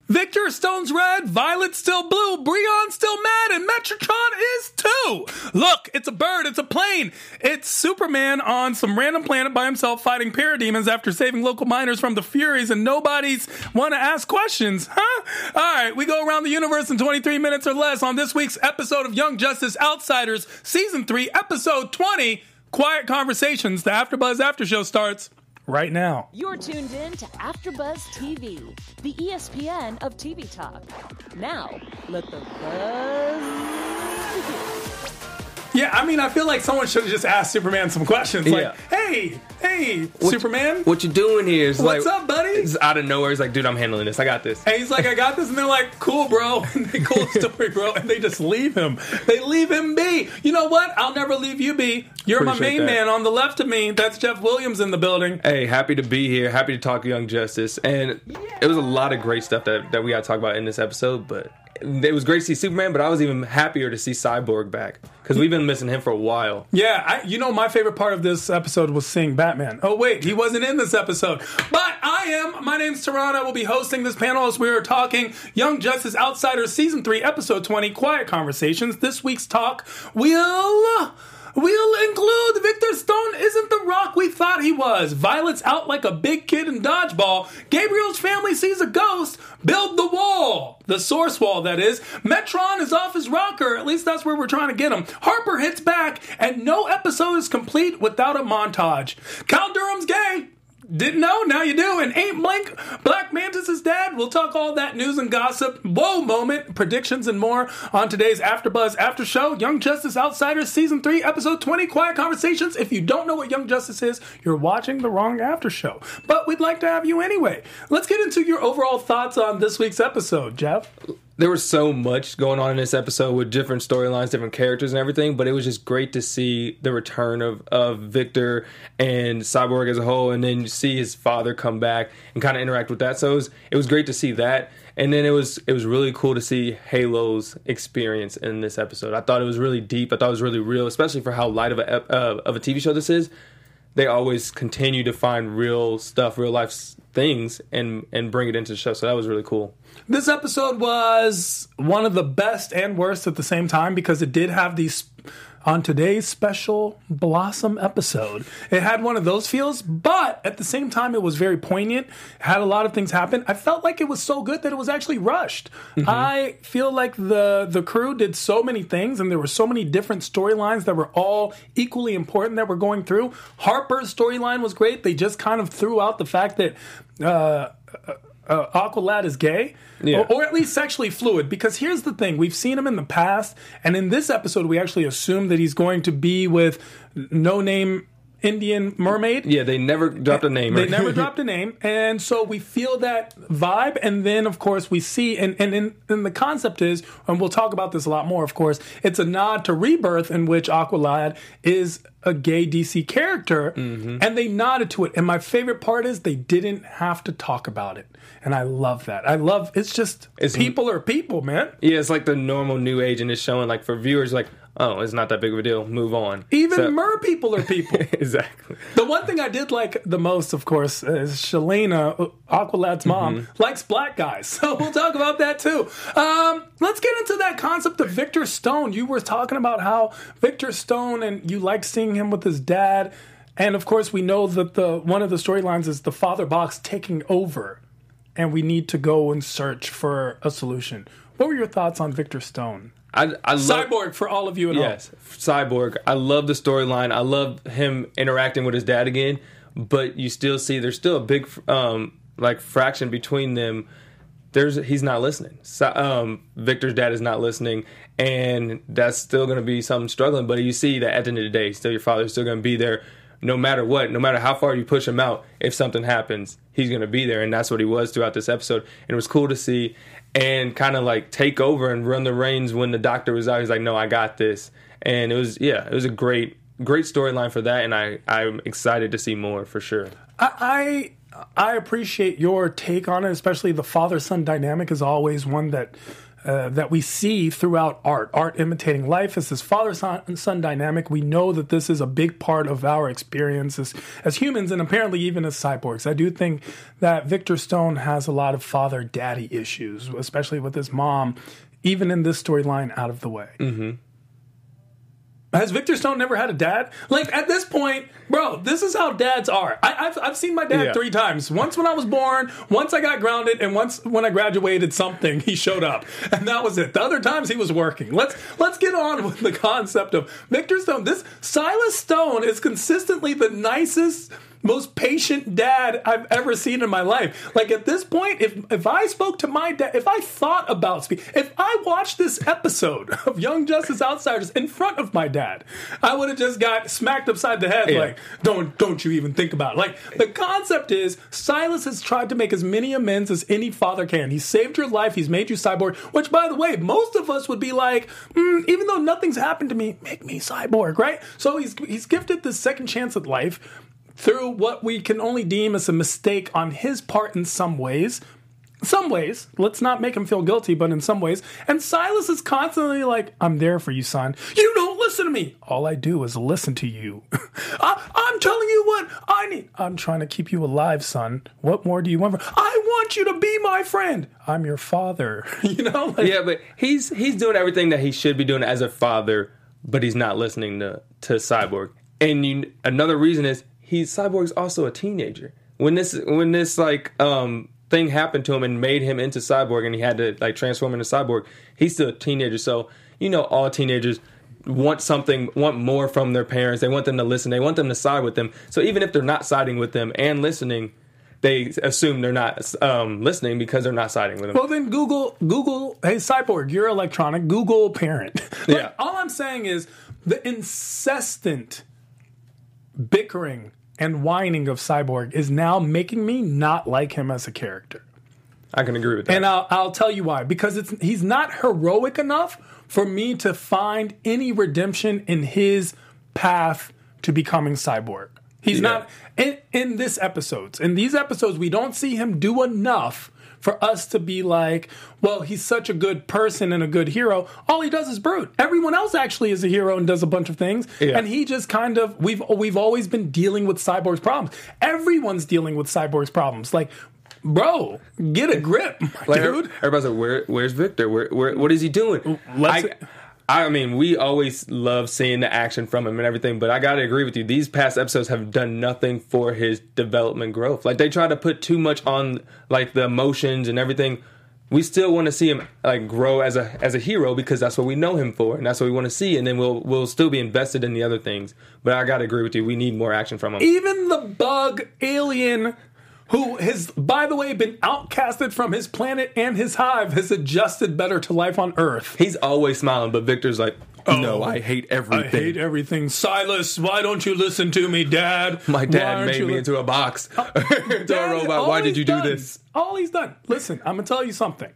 Victor Stone's red, Violet's still blue, Brion's still mad, and Metatron is too. Look, it's a bird, it's a plane. It's Superman on some random planet by himself fighting parademons after saving local miners from the Furies, and nobody's want to ask questions, huh? All right, we go around the universe in 23 minutes or less on this week's episode of Young Justice Outsiders, Season 3, Episode 20, Quiet Conversations. The AfterBuzz After Show starts right now. You're tuned in to AfterBuzz TV, the ESPN of TV talk. Now, let the buzz begin. Yeah, I mean, I feel like someone should have just asked Superman some questions. Yeah. Like, hey, Superman. What you doing here? It's What's like, up, buddy? It's out of nowhere. He's like, dude, I'm handling this. I got this. And he's like, I got this. And they're like, cool, bro. And they cool story, bro. And they just leave him. They leave him be. You know what? I'll never leave you be. You're my Appreciate main that. man on the left of me. That's Jeff Williams in the building. Hey, happy to be here. Happy to talk Young Justice. And it was a lot of great stuff that we got to talk about in this episode. But it was great to see Superman, but I was even happier to see Cyborg back. Because we've been missing him for a while. Yeah, my favorite part of this episode was seeing Batman. Oh, wait, he wasn't in this episode. But I am. My name's Tehran. I will be hosting this panel as we are talking Young Justice Outsiders Season 3, Episode 20, Quiet Conversations. This week's talk will include Victor Stone isn't the Rock we thought he was. Violet's out like a big kid in dodgeball. Gabriel's family sees a ghost. Build the wall. The source wall, that is. Metron is off his rocker. At least that's where we're trying to get him. Harper hits back, and no episode is complete without a montage. Cal Durham's gay. Didn't know? Now you do. And ain't Black Mantis' dad? We'll talk all that news and gossip, whoa moment, predictions, and more on today's AfterBuzz After Show, Young Justice Outsiders Season 3, Episode 20, Quiet Conversations. If you don't know what Young Justice is, you're watching the wrong After Show. But we'd like to have you anyway. Let's get into your overall thoughts on this week's episode, Jeff. There was so much going on in this episode with different storylines, different characters and everything, but it was just great to see the return of Victor and Cyborg as a whole, and then you see his father come back and kind of interact with that. So it was great to see that. And then it was really cool to see Halo's experience in this episode. I thought it was really deep. I thought it was really real, especially for how light of a TV show this is. They always continue to find real stuff, real life things, and bring it into the show. So that was really cool. This episode was one of the best and worst at the same time because it did have these, on today's special Blossom episode, it had one of those feels, but at the same time it was very poignant. It had a lot of things happen. I felt like it was so good that it was actually rushed. Mm-hmm. I feel like the crew did so many things, and there were so many different storylines that were all equally important that we're going through. Harper's storyline was great. They just kind of threw out the fact that Aqualad is gay, or at least sexually fluid, because here's the thing. We've seen him in the past, and in this episode we actually assume that he's going to be with no-name Indian mermaid. Yeah, they never dropped a name. They never dropped a name, and so we feel that vibe, and then, of course, we see, and the concept is, and we'll talk about this a lot more, of course, it's a nod to Rebirth, in which Aqualad is a gay DC character, and they nodded to it, and my favorite part is they didn't have to talk about it, and I love that. It's people are people, man. Yeah, it's like the normal new age, and it's showing, like, for viewers, like, oh, it's not that big of a deal. Move on. Even mer people are people. Exactly. The one thing I did like the most, of course, is Shalena, Aqualad's mom, likes black guys. So we'll talk about that too. Let's get into that concept of Victor Stone. You were talking about how Victor Stone, and you like seeing him with his dad. And of course, we know that one of the storylines is the father box taking over, and we need to go and search for a solution. What were your thoughts on Victor Stone? I love Cyborg for all of you at home. Yes, Cyborg. I love the storyline. I love him interacting with his dad again, but you still see there's still a big fraction between them. He's not listening. Victor's dad is not listening, and that's still going to be something struggling. But you see that at the end of the day, still your father's still going to be there no matter what, no matter how far you push him out. If something happens, he's going to be there, and that's what he was throughout this episode. And it was cool to see. And kind of like take over and run the reins when the doctor was out. He's like, no, I got this. And it was a great storyline for that. And I'm excited to see more for sure. I appreciate your take on it, especially the father-son dynamic is always one that that we see throughout art. Art imitating life is this father-son dynamic. We know that this is a big part of our experiences as humans and apparently even as cyborgs. I do think that Victor Stone has a lot of father-daddy issues, especially with his mom, even in this storyline out of the way. Mm-hmm. Has Victor Stone never had a dad? Like, at this point, bro, this is how dads are. I've seen my dad 3 times. Once when I was born, once I got grounded, and once when I graduated something, he showed up. And that was it. The other times, he was working. Let's get on with the concept of Victor Stone. This Silas Stone is consistently the nicest, most patient dad I've ever seen in my life. Like, at this point, if I spoke to my dad, if I thought about if I watched this episode of Young Justice Outsiders in front of my dad, I would have just got smacked upside the head. Like, don't you even think about it. Like, the concept is Silas has tried to make as many amends as any father can. He saved your life. He's made you cyborg, which, by the way, most of us would be like, even though nothing's happened to me, make me cyborg, right? So he's gifted this second chance at life through what we can only deem as a mistake on his part in some ways. Some ways. Let's not make him feel guilty, but in some ways. And Silas is constantly like, I'm there for you, son. You don't listen to me. All I do is listen to you. I'm telling you what I need. I'm trying to keep you alive, son. What more do you want? I want you to be my friend. I'm your father. You know? Like, yeah, but he's doing everything that he should be doing as a father, but he's not listening to Cyborg. And another reason is Cyborg's also a teenager. When this like thing happened to him and made him into Cyborg, and he had to like transform into Cyborg, he's still a teenager. So all teenagers want more from their parents. They want them to listen. They want them to side with them. So even if they're not siding with them and listening, they assume they're not listening because they're not siding with them. Well, then Google, hey, Cyborg, you're electronic. Google parent. Yeah. All I'm saying is the incessant bickering and whining of Cyborg is now making me not like him as a character. I can agree with that. And I'll tell you why. Because he's not heroic enough for me to find any redemption in his path to becoming Cyborg. He's not in this episodes. In these episodes, we don't see him do enough for us to be like, well, he's such a good person and a good hero. All he does is brute. Everyone else actually is a hero and does a bunch of things. Yeah. And he just kind of, we've always been dealing with Cyborg's problems. Everyone's dealing with Cyborg's problems. Like, bro, get a grip, dude. Everybody's like, where's Victor? What is he doing? I mean, we always love seeing the action from him and everything, but I got to agree with you. These past episodes have done nothing for his development growth. Like, they try to put too much on, like, the emotions and everything. We still want to see him, like, grow as a hero because that's what we know him for, and that's what we want to see, and then we'll still be invested in the other things. But I got to agree with you. We need more action from him. Even the bug alien who has, by the way, been outcasted from his planet and his hive, has adjusted better to life on Earth. He's always smiling, but Victor's like, no, I hate everything. I hate everything. Silas, why don't you listen to me, Dad? My dad made me into a box. To a robot. Why did you do this? All he's done. Listen, I'm going to tell you something.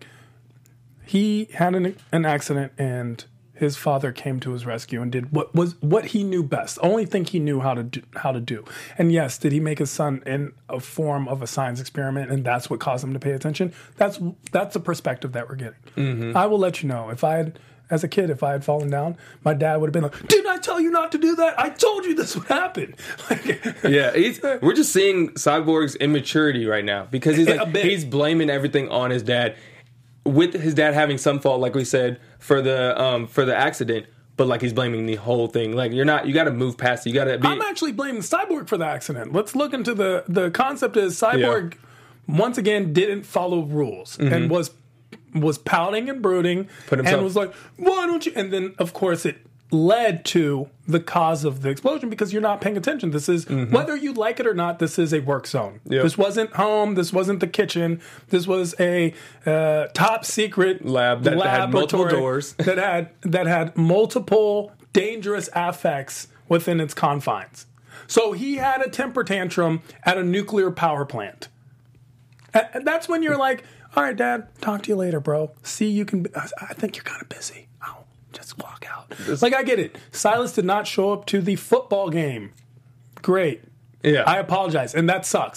He had an accident, and his father came to his rescue and did what he knew best. Only thing he knew how to do. And yes, did he make his son in a form of a science experiment, and that's what caused him to pay attention? That's the perspective that we're getting. Mm-hmm. I will let you know, as a kid, if I had fallen down, my dad would have been like, didn't I tell you not to do that? I told you this would happen. Yeah, we're just seeing Cyborg's immaturity right now because he's blaming everything on his dad, with his dad having some fault, like we said, for the accident, but like he's blaming the whole thing. Like, you got to move past it. I'm actually blaming Cyborg for the accident. Let's look into the concept is Cyborg once again didn't follow rules and was pouting and brooding and was like, why don't you? And then of course it led to the cause of the explosion because you're not paying attention. This is, whether you like it or not, this is a work zone. Yep. This wasn't home. This wasn't the kitchen. This was a top secret lab that had multiple doors. that had multiple dangerous affects within its confines. So he had a temper tantrum at a nuclear power plant. And that's when you're like, all right, Dad, talk to you later, bro. See, I think you're kind of busy. I'll just walk out. Like, I get it. Silas did not show up to the football game. Great. Yeah. I apologize. And that sucks.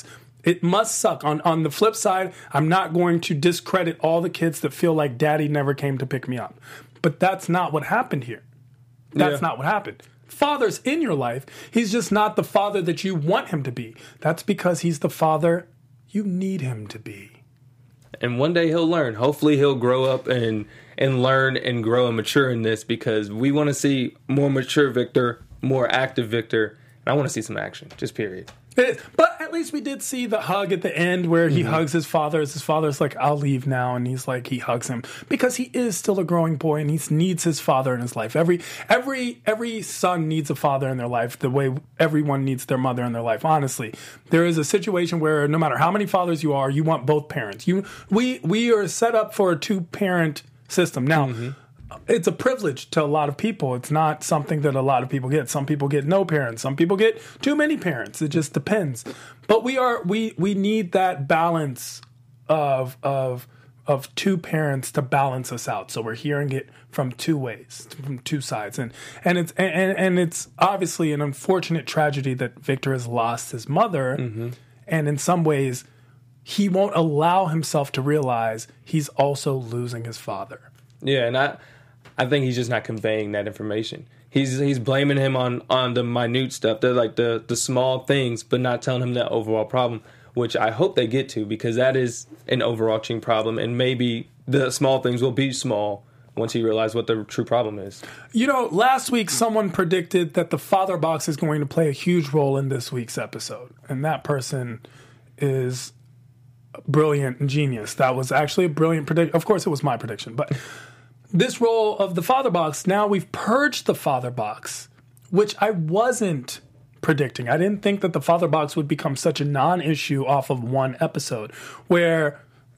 It must suck. On the flip side, I'm not going to discredit all the kids that feel like daddy never came to pick me up. But that's not what happened here. That's not what happened. Father's in your life. He's just not the father that you want him to be. That's because he's the father you need him to be. And one day he'll learn. Hopefully he'll grow up and learn and grow and mature in this, because we want to see more mature Victor, more active Victor. And I want to see some action, just period. It is. But at least we did see the hug at the end where he hugs his father. His father's like, I'll leave now. And he's like, he hugs him because he is still a growing boy and he needs his father in his life. Every son needs a father in their life the way everyone needs their mother in their life. Honestly, there is a situation where no matter how many fathers you are, you want both parents. We are set up for a 2-parent system. Now, it's a privilege to a lot of people. It's not something that a lot of people get. Some people get no parents. Some people get too many parents. It just depends. But we need that balance of 2 parents to balance us out. So we're hearing it from 2 ways, from 2 sides, and it's obviously an unfortunate tragedy that Victor has lost his mother, and in some ways, he won't allow himself to realize he's also losing his father. Yeah, and I think he's just not conveying that information. He's blaming him on the minute stuff, the small things, but not telling him that overall problem, which I hope they get to, because that is an overarching problem, and maybe the small things will be small once he realizes what the true problem is. You know, last week someone predicted that the father box is going to play a huge role in this week's episode, and that person is brilliant and genius. That was actually a brilliant prediction. Of course, it was my prediction, but this role of the father box, now we've purged the father box, which I wasn't predicting. I didn't think that the father box would become such a non-issue off of one episode, where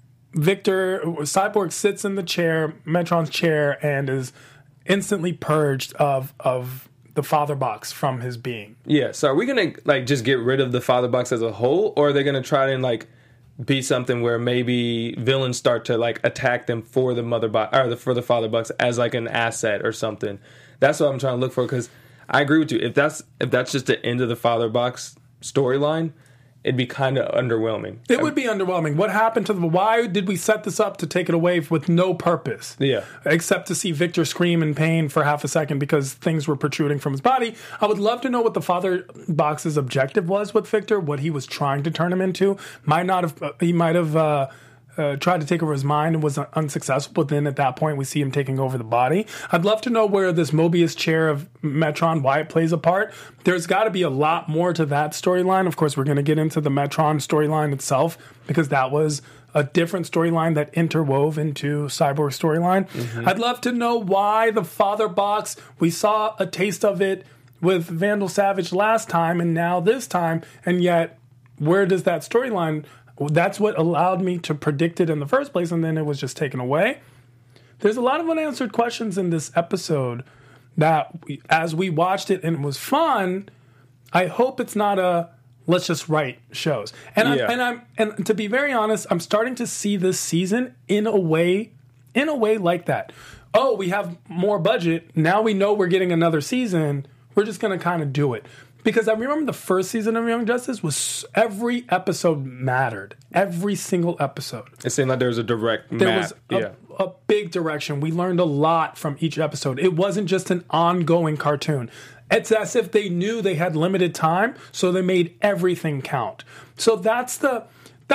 Cyborg sits in the chair, Metron's chair, and is instantly purged of the father box from his being. Yeah, so are we going to just get rid of the father box as a whole, or are they going to try and be something where maybe villains start to attack them for the mother box or for the father box as an asset or something? That's what I'm trying to look for, because I agree with you. If that's just the end of the father box storyline, it'd be kind of underwhelming. It would be underwhelming. What happened to why did we set this up to take it away with no purpose? Yeah. Except to see Victor scream in pain for half a second because things were protruding from his body. I would love to know what the father box's objective was with Victor, what he was trying to turn him into. He might have tried to take over his mind and was unsuccessful, but then at that point we see him taking over the body. I'd love to know where this Mobius chair of Metron, why it plays a part. There's got to be a lot more to that storyline. Of course, we're going to get into the Metron storyline itself, because that was a different storyline that interwove into Cyborg's storyline. I'd love to know why the father box, we saw a taste of it with Vandal Savage last time and now this time, and yet where does that storyline... That's what allowed me to predict it in the first place, and then it was just taken away. There's a lot of unanswered questions in this episode that, as we watched it and it was fun, I hope it's not a let's just write shows. And to be very honest, I'm starting to see this season in a way like that. Oh, we have more budget. Now we know we're getting another season. We're just going to kind of do it. Because I remember the first season of Young Justice was every episode mattered. Every single episode. It seemed like there was a direct map. There was a big direction. We learned a lot from each episode. It wasn't just an ongoing cartoon. It's as if they knew they had limited time, so they made everything count. So that's the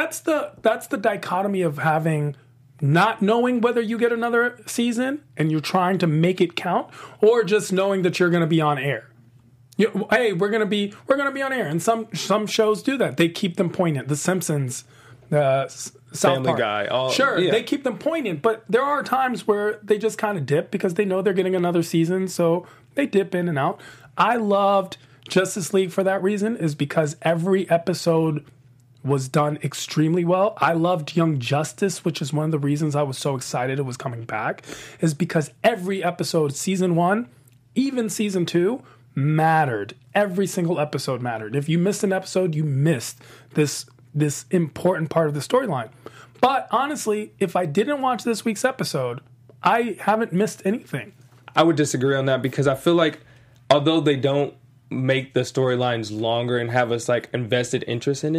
dichotomy of having not knowing whether you get another season and you're trying to make it count, or just knowing that you're going to be on air. Hey, we're gonna be on air, and some shows do that. They keep them poignant. The Simpsons, South Family Park. Guy, they keep them poignant, but there are times where they just kind of dip because they know they're getting another season, so they dip in and out. I loved Justice League for that reason, is because every episode was done extremely well. I loved Young Justice, which is one of the reasons I was so excited it was coming back, is because every episode, season 1, even season 2, mattered. Every single episode mattered. If you missed an episode, you missed this important part of the storyline. But honestly, if I didn't watch this week's episode, I haven't missed anything. I would disagree on that, because I feel like although they don't make the storylines longer and have us invested interest in it,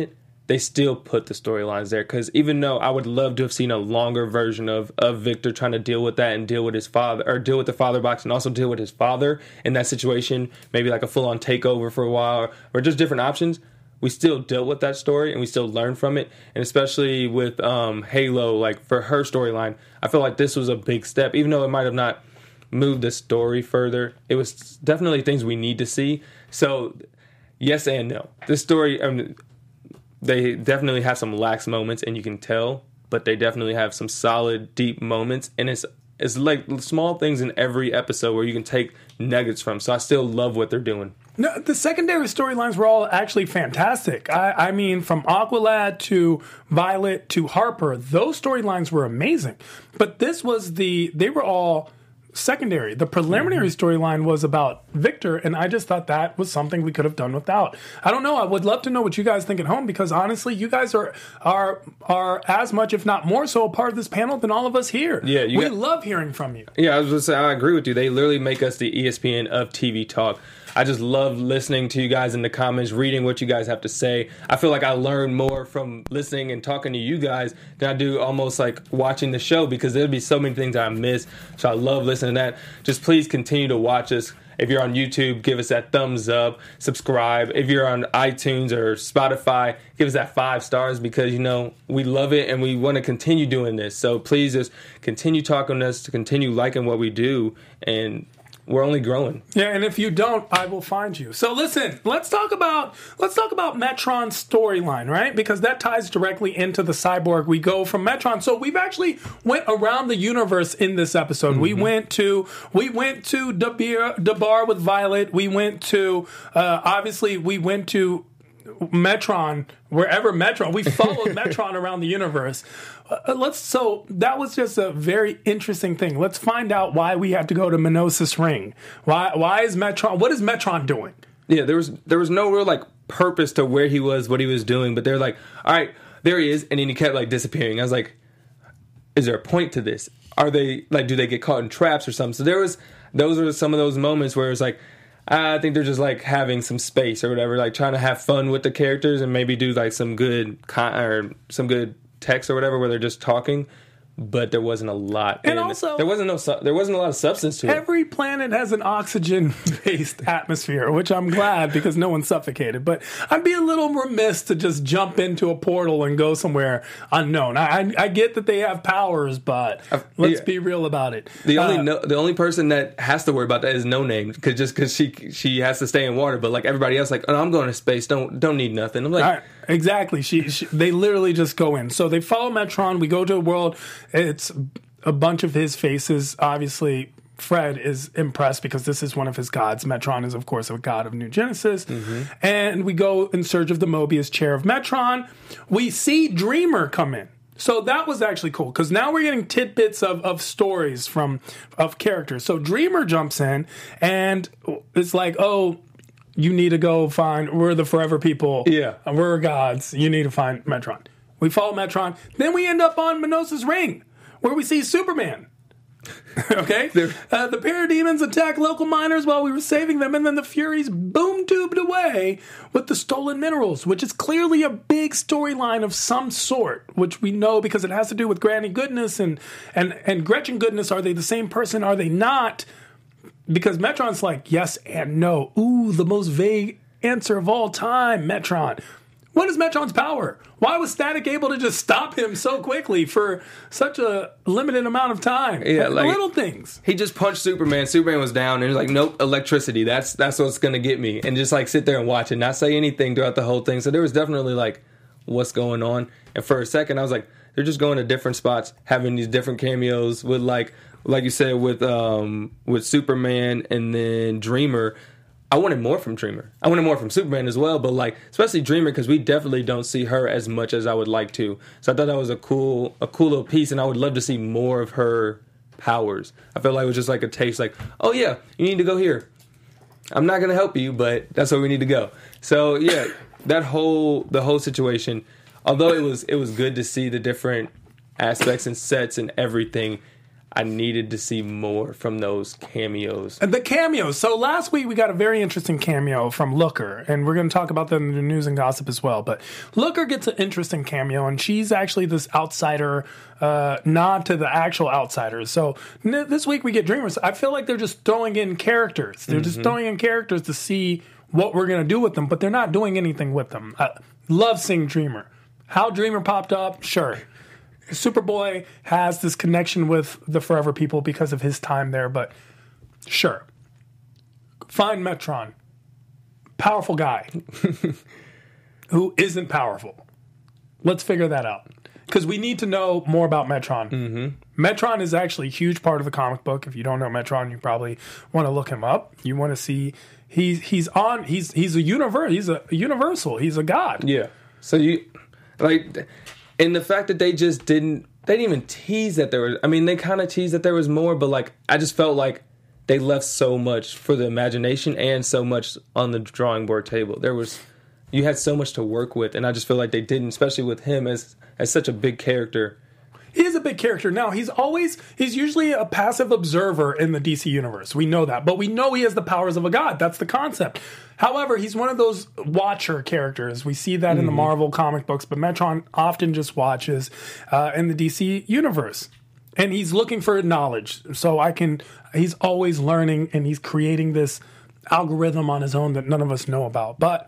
they still put the storylines there. Because even though I would love to have seen a longer version of Victor trying to deal with that and deal with his father, or deal with the father box and also deal with his father in that situation, maybe like a full-on takeover for a while, or just different options, we still dealt with that story and we still learned from it. And especially with Halo, like for her storyline, I feel like this was a big step. Even though it might have not moved the story further, it was definitely things we need to see. So yes and no. This story, they definitely have some lax moments, and you can tell, but they definitely have some solid, deep moments, and it's like small things in every episode where you can take nuggets from. So I still love what they're doing. No, the secondary storylines were all actually fantastic. I mean, from Aqualad to Violet to Harper, those storylines were amazing. But this was they were all secondary. The preliminary storyline was about Victor, and I just thought that was something we could have done without. I don't know. I would love to know what you guys think at home, because honestly, you guys are as much, if not more so, a part of this panel than all of us here. Yeah, we love hearing from you. Yeah, I was going to say, I agree with you. They literally make us the ESPN of TV talk. I just love listening to you guys in the comments, reading what you guys have to say. I feel like I learn more from listening and talking to you guys than I do almost like watching the show, because there'll be so many things I miss. So I love listening to that. Just please continue to watch us. If you're on YouTube, give us that thumbs up, subscribe. If you're on iTunes or Spotify, give us that 5 stars, because, we love it and we want to continue doing this. So please just continue talking to us, to continue liking what we do, and we're only growing. Yeah, and if you don't, I will find you. So listen, let's talk about Metron's storyline, right? Because that ties directly into the Cyborg. We go from Metron. So we've actually went around the universe in this episode. We went to Dabar with Violet. We went to Metron, wherever Metron. We followed Metron around the universe. So that was just a very interesting thing. Let's find out why we had to go to Menosis Ring. Why is Metron? What is Metron doing? Yeah, there was no real purpose to where he was, what he was doing. But they're like, all right, there he is, and then he kept disappearing. I was like, is there a point to this? Are they do they get caught in traps or something? So those are some of those moments where it's like, I think they're just having some space or whatever, trying to have fun with the characters and maybe do some good some good text or whatever where they're just talking. But there wasn't a lot. And also, there wasn't a lot of substance to it. Every planet has an oxygen-based atmosphere, which I'm glad, because no one suffocated. But I'd be a little remiss to just jump into a portal and go somewhere unknown. I get that they have powers, but let's be real about it. The only person that has to worry about that is No Name, because she has to stay in water. But everybody else, oh, I'm going to space. Don't need nothing. I'm like, all right, exactly. They literally just go in. So they follow Metron. We go to a world. It's a bunch of his faces. Obviously, Fred is impressed because this is one of his gods. Metron is, of course, a god of New Genesis. And we go in search of the Mobius chair of Metron. We see Dreamer come in. So that was actually cool, because now we're getting tidbits of stories of characters. So Dreamer jumps in, and it's like, oh, you need to go we're the forever people. Yeah. We're gods. You need to find Metron. We follow Metron. Then we end up on Menosis Ring, where we see Superman. Okay? The parademons attack local miners while we were saving them, and then the Furies boom-tubed away with the stolen minerals, which is clearly a big storyline of some sort, which we know because it has to do with Granny Goodness and Gretchen Goodness. Are they the same person? Are they not? Because Metron's like, yes and no. Ooh, the most vague answer of all time, Metron. What is Metron's power? Why was Static able to just stop him so quickly for such a limited amount of time? Yeah, little things. He just punched Superman. Superman was down, and he's like, nope, electricity. That's what's going to get me. And just sit there and watch it, not say anything throughout the whole thing. So there was definitely what's going on. And for a second, I was like, they're just going to different spots, having these different cameos with like you said, with Superman and then Dreamer. I wanted more from Dreamer. I wanted more from Superman as well, but especially Dreamer, because we definitely don't see her as much as I would like to. So I thought that was a cool little piece, and I would love to see more of her powers. I felt like it was just a taste, oh yeah, you need to go here. I'm not going to help you, but that's where we need to go. So yeah, the whole situation, although it was good to see the different aspects and sets and everything, I needed to see more from those cameos. And the cameos. So last week we got a very interesting cameo from Looker, and we're going to talk about that in the news and gossip as well. But Looker gets an interesting cameo, and she's actually this outsider nod to the actual outsiders. So this week we get Dreamers. I feel like they're just throwing in characters. They're just throwing in characters to see what we're going to do with them, but they're not doing anything with them. I love seeing Dreamer. How Dreamer popped up, sure. Superboy has this connection with the Forever People because of his time there, but sure. Find Metron. Powerful guy. Who isn't powerful. Let's figure that out. Because we need to know more about Metron. Mm-hmm. Metron is actually a huge part of the comic book. If you don't know Metron, you probably want to look him up. You want to see he's a universal. He's a god. Yeah. So and the fact that they didn't even tease that there was, I mean, they kind of teased that there was more, but like, I just felt like they left so much for the imagination and so much on the drawing board table. You had so much to work with, and I just feel like they didn't, especially with him as such a big character. He is a big character. Now, he's usually a passive observer in the DC universe. We know that. But we know he has the powers of a god. That's the concept. However, he's one of those watcher characters. We see that in the Marvel comic books, but Metron often just watches in the DC universe. And he's looking for knowledge. So he's always learning, and he's creating this algorithm on his own that none of us know about. But,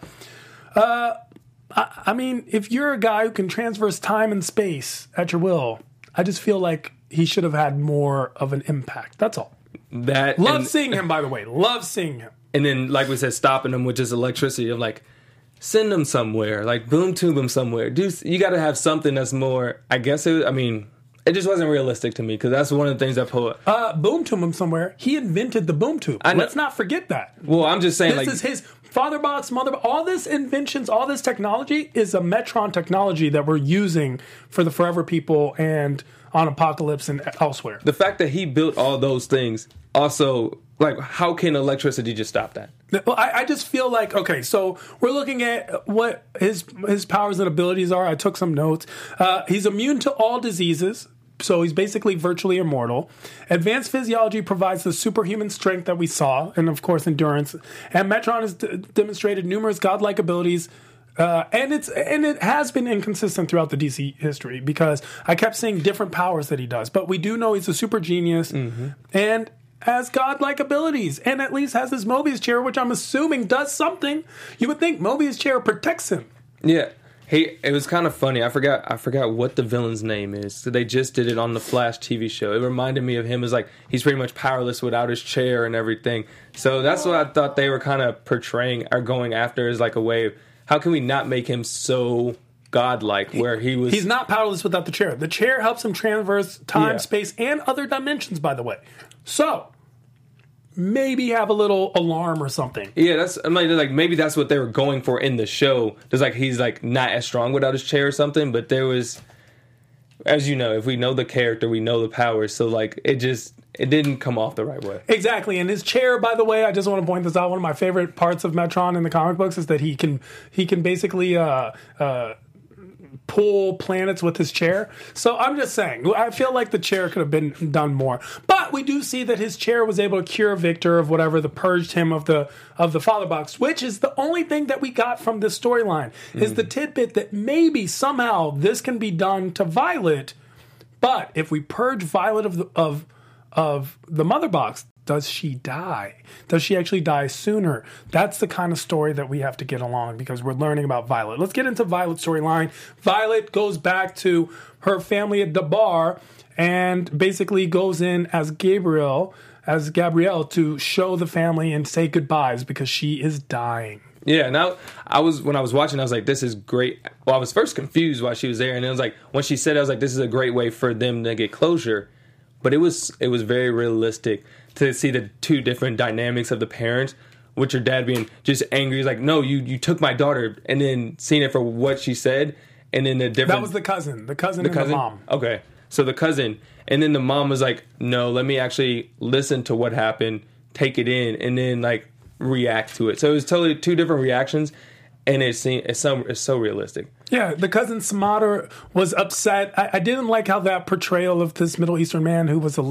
I mean, if you're a guy who can transverse time and space at your will, I just feel like he should have had more of an impact. That's all. Love seeing him, by the way. Love seeing him. And then, like we said, stopping him with just electricity. I'm like, send him somewhere. Like, boom tube him somewhere. You got to have something that's more, I guess, it just wasn't realistic to me, because that's one of the things that boom tube him somewhere. He invented the boom tube. Let's not forget that. Well, I'm just saying, this is his father box, mother box. All this inventions, all this technology is a Metron technology that we're using for the Forever People and on Apocalypse and elsewhere. The fact that he built all those things also, like, how can electricity just stop that? Well, I just feel like, okay, so we're looking at what his powers and abilities are. I took some notes. He's immune to all diseases. So he's basically virtually immortal. Advanced physiology provides the superhuman strength that we saw, and of course endurance. And Metron has demonstrated numerous godlike abilities, and it has been inconsistent throughout the DC history, because I kept seeing different powers that he does. But we do know he's a super genius and has godlike abilities, and at least has his Mobius chair, which I'm assuming does something. You would think Mobius chair protects him. Yeah. It was kind of funny. I forgot what the villain's name is. So they just did it on the Flash TV show. It reminded me of him as like, he's pretty much powerless without his chair and everything. So that's what I thought they were kind of portraying or going after, as like a way of, how can we not make him so godlike, where he's not powerless without the chair. The chair helps him traverse time, space, and other dimensions, by the way. So maybe have a little alarm or something. Yeah, maybe that's what they were going for in the show. There's like, he's like not as strong without his chair or something, but there was, as you know, if we know the character, we know the powers, so like it didn't come off the right way. Exactly. And his chair, by the way, I just want to point this out, one of my favorite parts of Metron in the comic books is that he can basically pull planets with his chair. So I'm just saying, I feel like the chair could have been done more. But we do see that his chair was able to cure Victor of whatever, purged him of the father box, which is the only thing that we got from this storyline, is the tidbit that maybe somehow this can be done to Violet. But if we purge Violet of the mother box, does she die? Does she actually die sooner? That's the kind of story that we have to get along, because we're learning about Violet. Let's get into Violet's storyline. Violet goes back to her family at Dabar and basically goes in as Gabrielle to show the family and say goodbyes, because she is dying. Yeah, now when I was watching, I was like, this is great. Well, I was first confused why she was there, and it was like, when she said it, I was like, this is a great way for them to get closure. But it was very realistic to see the two different dynamics of the parents, with your dad being just angry. He's like, no, you took my daughter, and then seeing it for what she said, and then the different... That was the cousin and the mom. Okay, so the cousin, and then the mom was like, no, let me actually listen to what happened, take it in, and then like react to it. So it was totally two different reactions, and it's so realistic. Yeah, the cousin Samater was upset. I didn't like how that portrayal of this Middle Eastern man who was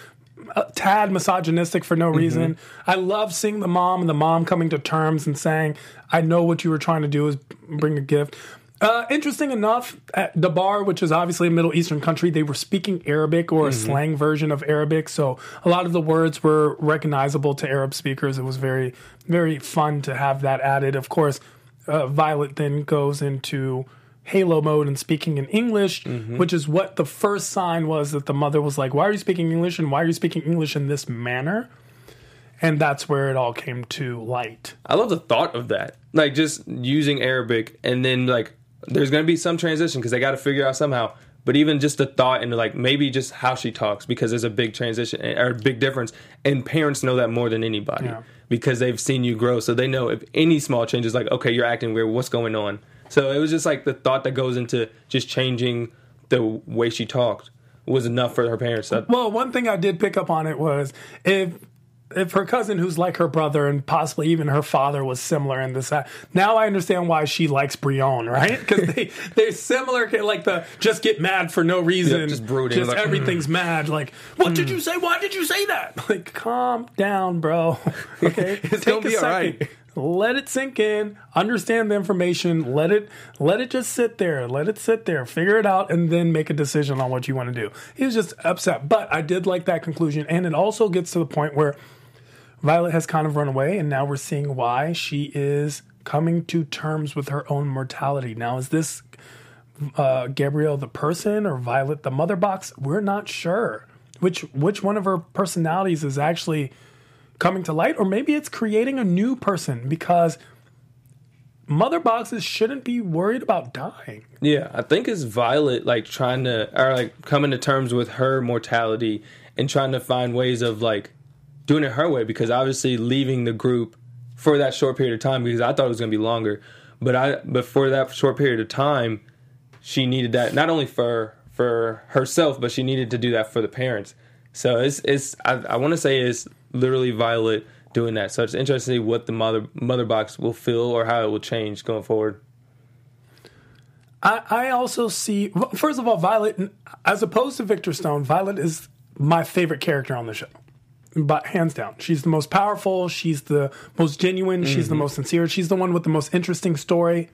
a tad misogynistic for no reason. I love seeing the mom and the mom coming to terms and saying, I know what you were trying to do is bring a gift. Interesting enough, at Dabar, which is obviously a Middle Eastern country, they were speaking Arabic or a slang version of Arabic. So a lot of the words were recognizable to Arab speakers. It was very, very fun to have that added. Of course, Violet then goes into Halo mode and speaking in English, which is what the first sign was that the mother was like, why are you speaking English and why are you speaking English in this manner? And that's where it all came to light. I love the thought of that. Like, just using Arabic and then, like, there's going to be some transition because they got to figure out somehow. But even just the thought and, like, maybe just how she talks, because there's a big transition or a big difference. And parents know that more than anybody because they've seen you grow. So they know if any small change is like, okay, you're acting weird. What's going on? So it was just like the thought that goes into just changing the way she talked was enough for her parents. Well, one thing I did pick up on it was if her cousin, who's like her brother and possibly even her father, was similar in this, now I understand why she likes Brienne, right? Because they're similar, like the just get mad for no reason, just brooding, just like, everything's mad. Like, what did you say? Why did you say that? Like, calm down, bro. Okay, it's gonna be all right. Let it sink in. Understand the information. Let it just sit there. Let it sit there. Figure it out, and then make a decision on what you want to do. He was just upset, but I did like that conclusion, and it also gets to the point where Violet has kind of run away, and now we're seeing why she is coming to terms with her own mortality. Now, is this Gabrielle the person or Violet the mother box? We're not sure which one of her personalities is actually coming to light, or maybe it's creating a new person, because mother boxes shouldn't be worried about dying. Yeah, I think it's Violet, like, trying to, or like coming to terms with her mortality and trying to find ways of, like, doing it her way, because obviously leaving the group for that short period of time, because I thought it was going to be longer, but for that short period of time, she needed that not only for herself, but she needed to do that for the parents. So I want to say it's literally Violet doing that. So it's interesting to see what the mother box will feel or how it will change going forward. I also see, first of all, Violet, as opposed to Victor Stone, Violet is my favorite character on the show. But hands down, she's the most powerful. She's the most genuine. She's the most sincere. She's the one with the most interesting story.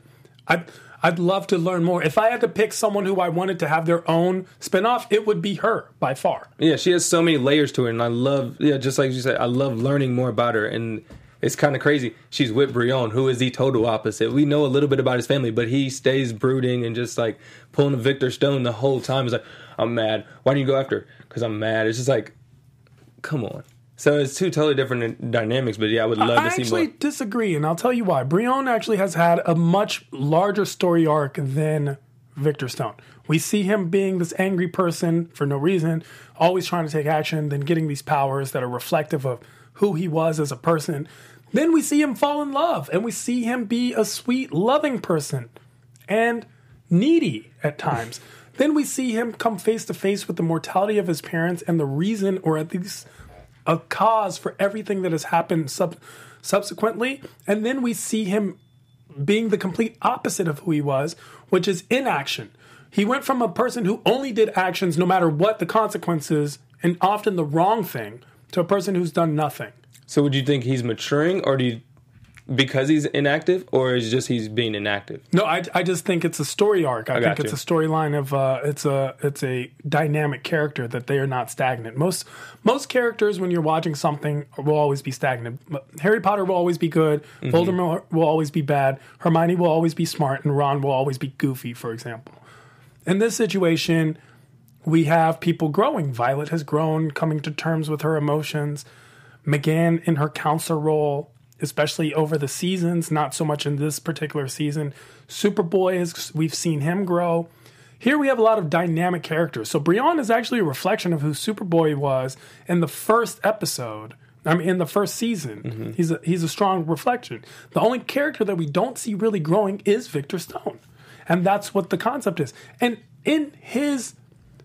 I'd love to learn more. If I had to pick someone who I wanted to have their own spinoff, it would be her by far. Yeah, she has so many layers to her, and I love, just like you said, I love learning more about her. And it's kind of crazy. She's with Brienne, who is the total opposite. We know a little bit about his family, but he stays brooding and just like pulling a Victor Stone the whole time. He's like, I'm mad. Why don't you go after her? Because I'm mad. It's just like, come on. So it's two totally different dynamics, but yeah, I would love to see more. I actually disagree, and I'll tell you why. Brienne actually has had a much larger story arc than Victor Stone. We see him being this angry person for no reason, always trying to take action, then getting these powers that are reflective of who he was as a person. Then we see him fall in love, and we see him be a sweet, loving person, and needy at times. Then we see him come face to face with the mortality of his parents and the reason, or at least a cause for everything that has happened subsequently. And then we see him being the complete opposite of who he was, which is inaction. He went from a person who only did actions no matter what the consequences, and often the wrong thing, to a person who's done nothing. So would you think he's maturing, or do you, because he's inactive, or is it just he's being inactive? No, I just think it's a story arc. I think it's a storyline of it's a dynamic character, that they are not stagnant. Most characters, when you're watching something, will always be stagnant. Harry Potter will always be good. Voldemort will always be bad. Hermione will always be smart, and Ron will always be goofy, for example. In this situation, we have people growing. Violet has grown, coming to terms with her emotions. McGann in her counselor role, especially over the seasons, not so much in this particular season. Superboy, we've seen him grow. Here we have a lot of dynamic characters. So Brienne is actually a reflection of who Superboy was in the first episode. In the first season. He's a strong reflection. The only character that we don't see really growing is Victor Stone. And that's what the concept is. And in his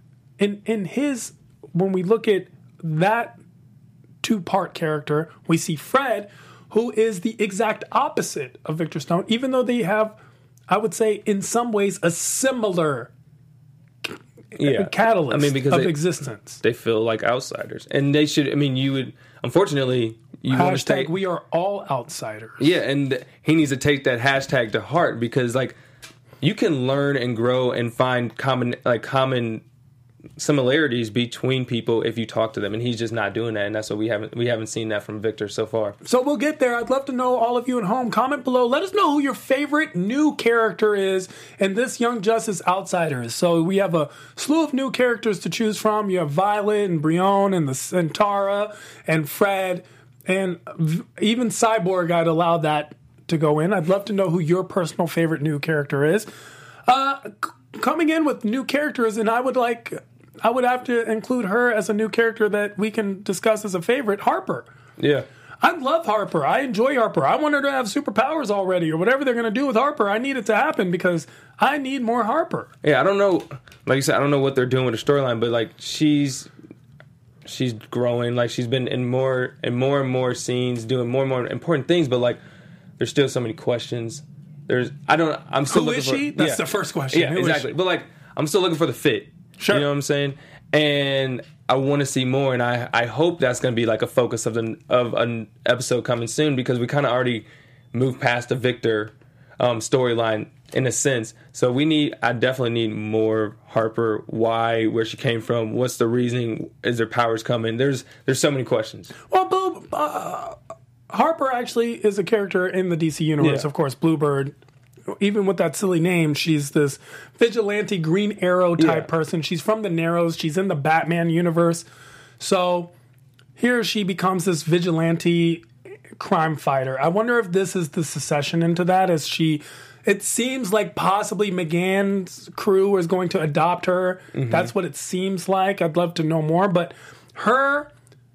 when we look at that two-part character, we see Fred, who is the exact opposite of Victor Stone, even though they have I would say, in some ways, a similar Yeah. catalyst I mean, because of they- existence. They feel like outsiders, and they should. I mean, you would. Unfortunately, you want to Hashtag take. we are all outsiders. Yeah, and he needs to take that hashtag to heart because, like, you can learn and grow and find common similarities between people if you talk to them, and he's just not doing that, and that's what we haven't seen that from Victor so far. So we'll get there. I'd love to know, all of you at home, comment below. Let us know who your favorite new character is in this Young Justice Outsiders. So we have a slew of new characters to choose from. You have Violet and Brion and the Centaura and Fred, and even Cyborg. I'd allow that to go in. I'd love to know who your personal favorite new character is. Coming in with new characters, and I would have to include her as a new character that we can discuss as a favorite, Harper. Yeah. I love Harper. I enjoy Harper. I want her to have superpowers already, or whatever they're going to do with Harper. I need it to happen because I need more Harper. Yeah, I don't know. Like you said, I don't know what they're doing with the storyline, but like she's growing. Like she's been in more and more scenes, doing more and more important things. But like, there's still so many questions. I'm still Who looking is for. she? That's yeah. the first question. Yeah, Who is exactly. she? But like, I'm still looking for the fit. Sure. You know what I'm saying? And I want to see more, and I hope that's going to be like a focus of an episode coming soon because we kind of already moved past the Victor storyline in a sense. So I definitely need more Harper. Why? Where she came from? What's the reasoning? Is there powers coming? There's so many questions. Well, Harper actually is a character in the DC universe, Yeah. of course. Bluebird. Even with that silly name, she's this vigilante Green Arrow type Yeah. person. She's from the Narrows. She's in the Batman universe. So here she becomes this vigilante crime fighter. I wonder if this is the succession into that, it seems like possibly McGann's crew is going to adopt her. Mm-hmm. That's what it seems like. I'd love to know more, but her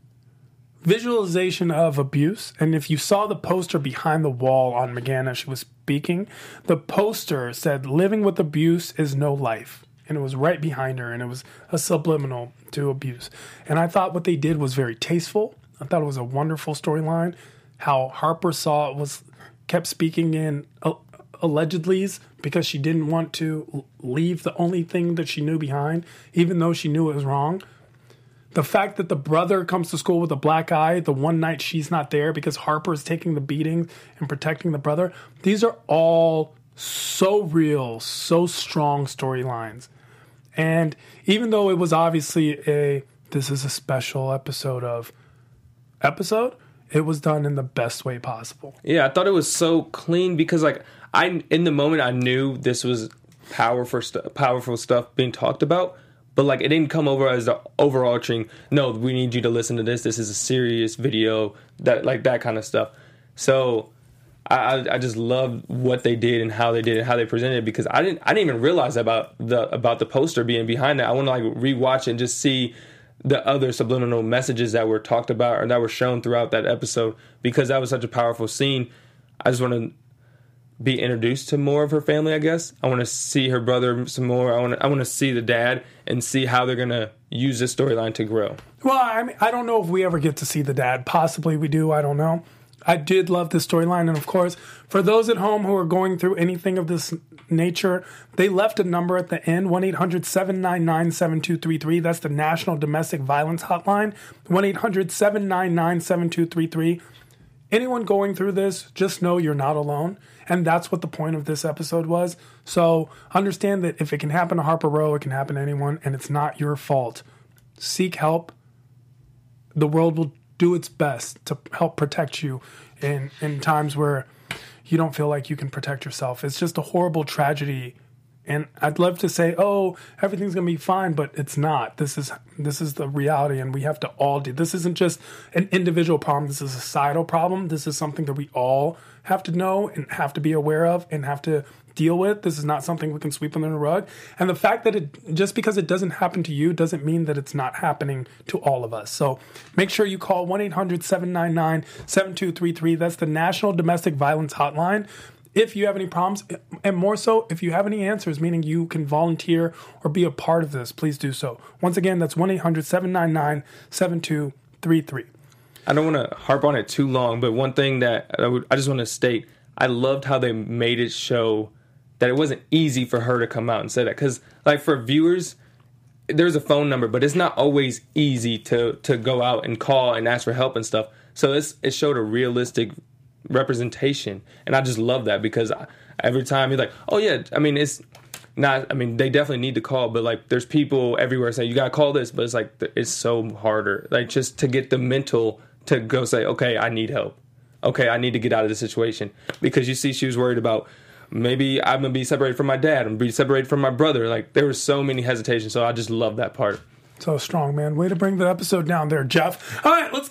visualization of abuse, and if you saw the poster behind the wall on McGann as she was speaking, the poster said living with abuse is no life, and it was right behind her, and it was a subliminal to abuse. And I thought what they did was very tasteful. I thought it was a wonderful storyline. How Harper saw it kept speaking in allegedlys because she didn't want to leave the only thing that she knew behind, even though she knew it was wrong. The fact that the brother comes to school with a black eye the one night she's not there because Harper's taking the beating and protecting the brother. These are all so real, so strong storylines. And even though it was obviously this is a special episode, it was done in the best way possible. Yeah, I thought it was so clean because like in the moment I knew this was powerful stuff being talked about. But, like, it didn't come over as the overarching, no, we need you to listen to this. This is a serious video, that kind of stuff. So, I just love what they did and how they did it, how they presented it, because I didn't even realize about the poster being behind that. I want to, like, rewatch it and just see the other subliminal messages that were talked about or that were shown throughout that episode, because that was such a powerful scene. I just want to be introduced to more of her family, I guess. I want to see her brother some more. I want to see the dad and see how they're going to use this storyline to grow. Well, I mean, I don't know if we ever get to see the dad. Possibly we do. I don't know. I did love this storyline. And, of course, for those at home who are going through anything of this nature, they left a number at the end, 1-800-799-7233. That's the National Domestic Violence Hotline, 1-800-799-7233. Anyone going through this, just know you're not alone. And that's what the point of this episode was. So understand that if it can happen to Harper Row, it can happen to anyone, and it's not your fault. Seek help. The world will do its best to help protect you in times where you don't feel like you can protect yourself. It's just a horrible tragedy. And I'd love to say, oh, everything's going to be fine, but it's not. This is the reality, and we have to all do. This isn't just an individual problem. This is a societal problem. This is something that we all have to know and have to be aware of and have to deal with. This is not something we can sweep under the rug. And the fact that just because it doesn't happen to you doesn't mean that it's not happening to all of us. So make sure you call 1-800-799-7233. That's the National Domestic Violence Hotline. If you have any problems, and more so, if you have any answers, meaning you can volunteer or be a part of this, please do so. Once again, that's 1-800-799-7233. I don't want to harp on it too long, but one thing that I just want to state, I loved how they made it show that it wasn't easy for her to come out and say that. Because, like, for viewers, there's a phone number, but it's not always easy to go out and call and ask for help and stuff. So it showed a realistic representation, and I just love that, because every time you're like, oh yeah, I mean, it's not, I mean, they definitely need to call, but like, there's people everywhere saying you gotta call this, but it's like, it's so harder, like, just to get the mental to go say, okay, I need help, okay, I need to get out of this situation, because you see she was worried about, maybe I'm gonna be separated from my dad, I'm gonna be separated from my brother, like, there was so many hesitations, so I just love that part. So strong, man. Way to bring the episode down there, Jeff. All right, let's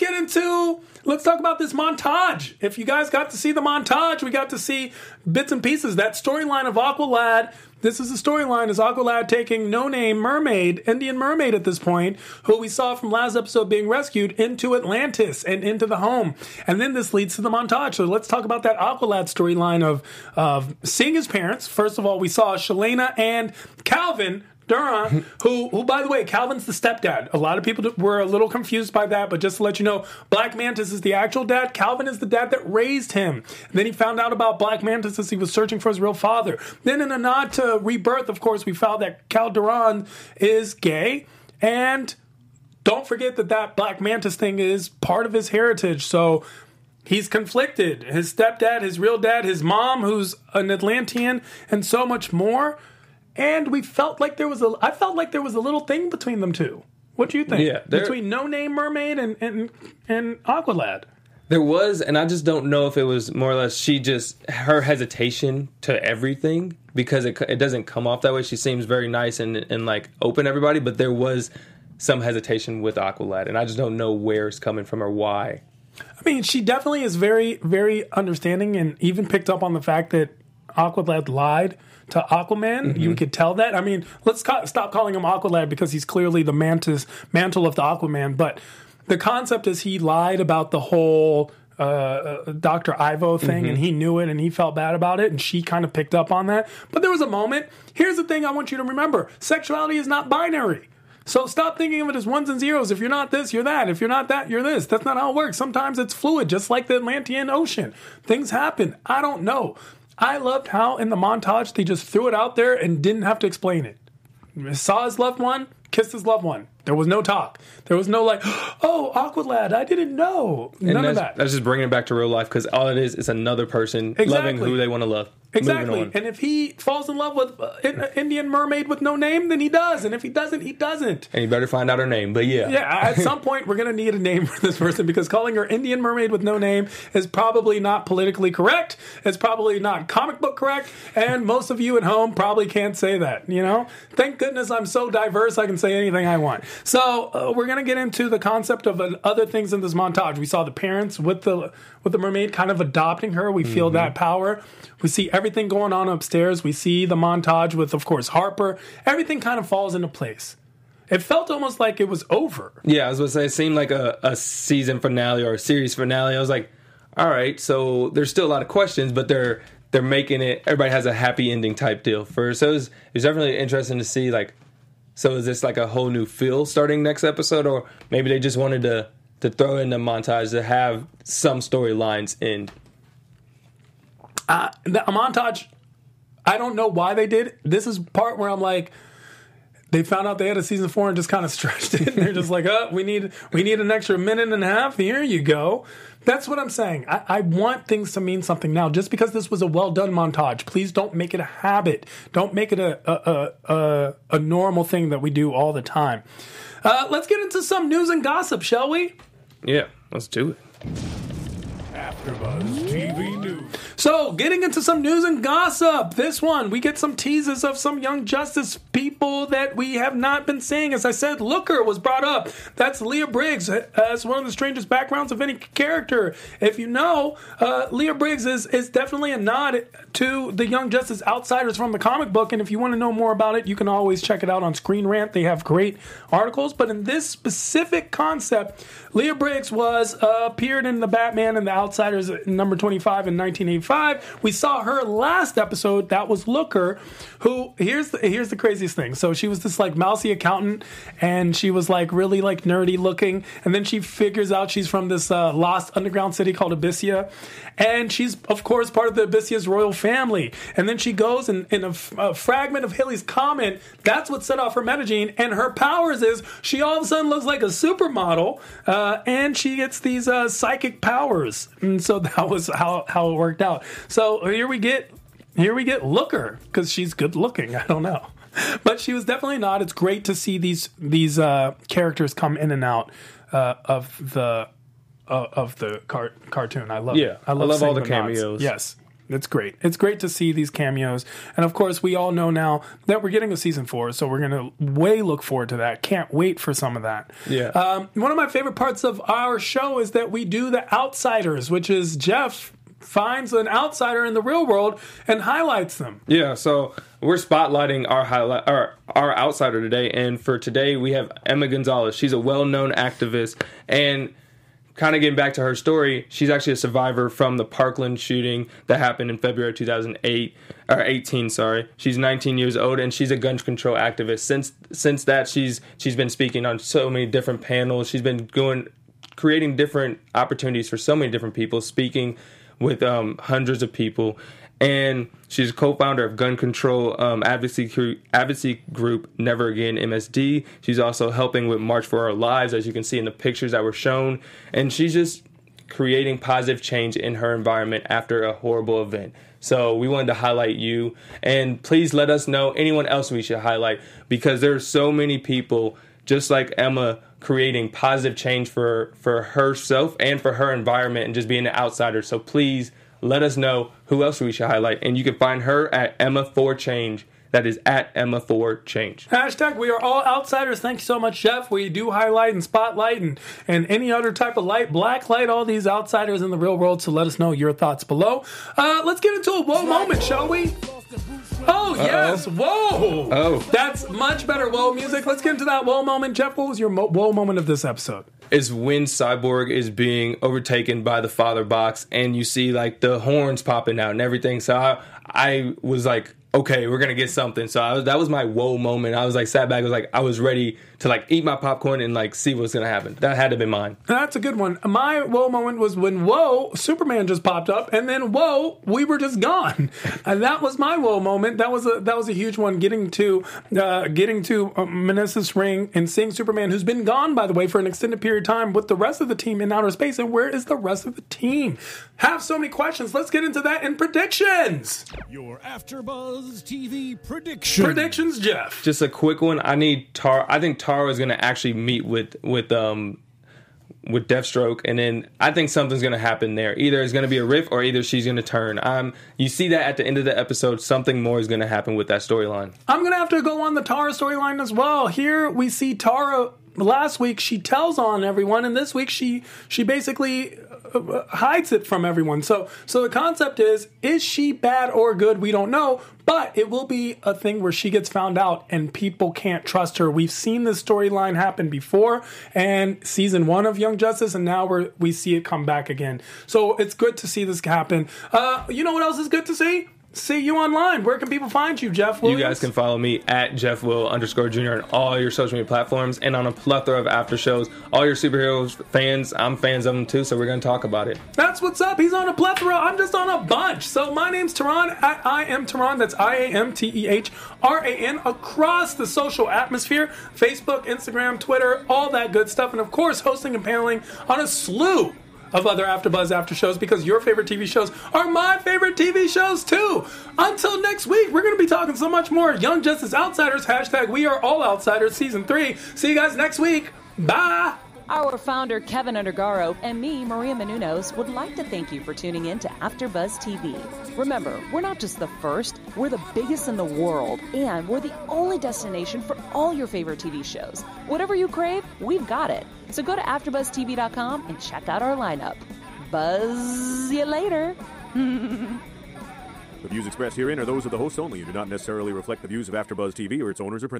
talk about this montage. If you guys got to see the montage, we got to see bits and pieces. That storyline of Aqualad. This is the storyline, is Aqualad taking No-Name Mermaid, Indian Mermaid at this point, who we saw from last episode being rescued, into Atlantis and into the home. And then this leads to the montage. So let's talk about that Aqualad storyline of seeing his parents. First of all, we saw Shalana and Calvin Duran, who, by the way, Calvin's the stepdad. A lot of people were a little confused by that, but just to let you know, Black Mantis is the actual dad. Calvin is the dad that raised him. And then he found out about Black Mantis as he was searching for his real father. Then in a nod to Rebirth, of course, we found that Cal Duran is gay. And don't forget that Black Mantis thing is part of his heritage. So he's conflicted. His stepdad, his real dad, his mom, who's an Atlantean, and so much more. And I felt like there was a little thing between them two. What do you think? Yeah, between No-Name Mermaid and Aqualad. There was, and I just don't know if it was more or less her hesitation to everything, because it doesn't come off that way. She seems very nice and like open to everybody, but there was some hesitation with Aqualad, and I just don't know where it's coming from or why. I mean, she definitely is very, very understanding, and even picked up on the fact that Aqualad lied to Aquaman. Mm-hmm. You could tell that. I mean, let's stop calling him Aqualad, because he's clearly the mantle of the Aquaman. But the concept is he lied about the whole Dr. Ivo thing, mm-hmm. and he knew it, and he felt bad about it, and she kind of picked up on that. But there was a moment. Here's the thing I want you to remember. Sexuality is not binary. So stop thinking of it as ones and zeros. If you're not this, you're that. If you're not that, you're this. That's not how it works. Sometimes it's fluid, just like the Atlantean Ocean. Things happen. I don't know. I loved how in the montage they just threw it out there and didn't have to explain it. Saw his loved one, kissed his loved one. There was no talk. There was no like, oh, Aqualad, I didn't know. None of that. That's just bringing it back to real life, because all it is another person loving who they want to love. Exactly. And if he falls in love with an Indian mermaid with no name, then he does. And if he doesn't, he doesn't. And you better find out her name. But yeah. Yeah, at some point, we're going to need a name for this person, because calling her Indian mermaid with no name is probably not politically correct. It's probably not comic book correct. And most of you at home probably can't say that, you know? Thank goodness I'm so diverse, I can say anything I want. So we're going to get into the concept of other things in this montage. We saw the parents with the mermaid kind of adopting her. We feel that power. We see everything going on upstairs. We see the montage with, of course, Harper. Everything kind of falls into place. It felt almost like it was over. Yeah, I was going to say, it seemed like a season finale or a series finale. I was like, all right, so there's still a lot of questions, but they're making it, everybody has a happy ending type deal. So it was definitely interesting to see, like, so is this like a whole new feel starting next episode, or maybe they just wanted to throw in the montage to have some storylines end? The montage, I don't know why they did. This is part where I'm like, they found out they had a season 4 and just kind of stretched it. And they're just like, oh, we need an extra minute and a half. Here you go. That's what I'm saying. I want things to mean something now. Just because this was a well-done montage, please don't make it a habit. Don't make it a normal thing that we do all the time. Let's get into some news and gossip, shall we? Yeah, let's do it. AfterBuzz TV News. So, getting into some news and gossip. This one, we get some teases of some Young Justice people that we have not been seeing. As I said, Looker was brought up. That's Leah Briggs as one of the strangest backgrounds of any character. If you know, Leah Briggs is definitely a nod to the Young Justice Outsiders from the comic book. And if you want to know more about it, you can always check it out on Screen Rant. They have great articles. But in this specific concept, Leah Briggs appeared in the Batman and the Outsiders number 25 in 1985. 5. We saw her last episode. That was Looker, who, here's the craziest thing. So she was this like mousy accountant, and she was like really like nerdy looking. And then she figures out she's from this lost underground city called Abyssia. And she's, of course, part of the Abyssio's royal family. And then she goes and in a fragment of Haley's comment, that's what set off her metagene. And her powers is she all of a sudden looks like a supermodel, and she gets these psychic powers. And so that was how it worked out. So here we get Looker, because she's good looking. I don't know. But she was definitely not. It's great to see these characters come in and out of the cartoon. I love it. I love all the cameos. Yes, it's great. It's great to see these cameos. And of course, we all know now that we're getting a season 4, so we're going to look forward to that. Can't wait for some of that. Yeah. One of my favorite parts of our show is that we do the Outsiders, which is Jeff finds an outsider in the real world and highlights them. Yeah, so we're spotlighting our outsider today, and for today we have Emma Gonzalez. She's a well-known activist, and kind of getting back to her story, she's actually a survivor from the Parkland shooting that happened in February 2018. She's 19 years old, and she's a gun control activist. Since that, she's been speaking on so many different panels. She's been creating different opportunities for so many different people, speaking with hundreds of people. And she's co-founder of gun control advocacy group Never Again MSD. She's also helping with March for Our Lives, as you can see in the pictures that were shown. And she's just creating positive change in her environment after a horrible event. So we wanted to highlight you. And please let us know anyone else we should highlight, because there are so many people just like Emma creating positive change for herself and for her environment and just being an outsider. So please let us know who else we should highlight. And you can find her at Emma4Change. That is at Emma4Change. Hashtag we are all outsiders. Thank you so much, Jeff. We do highlight and spotlight and any other type of light, black light, all these outsiders in the real world. So let us know your thoughts below. Let's get into a whoa moment, shall we? Oh, yes. Whoa. Oh. That's much better whoa music. Let's get into that whoa moment. Jeff, what was your whoa moment of this episode? Is when Cyborg is being overtaken by the father box, and you see like the horns popping out and everything. So I was like, okay, we're gonna get something. So that was my whoa moment. I was like, sat back, I was ready to like eat my popcorn and like see what's gonna happen. That had to be mine. That's a good one. My whoa moment was when whoa, Superman just popped up, and then whoa, we were just gone. And that was my whoa moment. That was a huge one. Getting to Meneses Ring and seeing Superman, who's been gone, by the way, for an extended period of time with the rest of the team in outer space. And where is the rest of the team? Have so many questions. Let's get into that in predictions. Your AfterBuzz TV predictions. Predictions, Jeff. Just a quick one. I think Tara is going to actually meet with Deathstroke, and then I think something's going to happen there. Either it's going to be a rift, or either she's going to turn. You see that at the end of the episode, something more is going to happen with that storyline. I'm going to have to go on the Tara storyline as well. Here we see Tara. Last week she tells on everyone, and this week she basically hides it from everyone. So the concept is she bad or good? We don't know, but it will be a thing where she gets found out and people can't trust her. We've seen this storyline happen before, and season 1 of Young Justice, and now we see it come back again. So it's good to see this happen. You know what else is good to see? See you online. Where can people find you, Jeff Williams? You guys can follow me at JeffWill_Jr. on all your social media platforms and on a plethora of after shows. All your superheroes fans, I'm fans of them too, so we're going to talk about it. That's what's up. He's on a plethora. I'm just on a bunch. So my name's Tehran at I Am Tehran. That's IAMTEHRAN across the social atmosphere. Facebook, Instagram, Twitter, all that good stuff. And of course, hosting and paneling on a slew of other AfterBuzz after shows, because your favorite TV shows are my favorite TV shows too. Until next week, we're going to be talking so much more Young Justice Outsiders. Hashtag We Are All Outsiders Season 3. See you guys next week. Bye. Our founder, Kevin Undergaro, and me, Maria Menounos, would like to thank you for tuning in to AfterBuzz TV. Remember, we're not just the first, we're the biggest in the world, and we're the only destination for all your favorite TV shows. Whatever you crave, we've got it. So go to AfterBuzzTV.com and check out our lineup. Buzz you later. The views expressed herein are those of the hosts only and do not necessarily reflect the views of AfterBuzz TV or its owners or principals.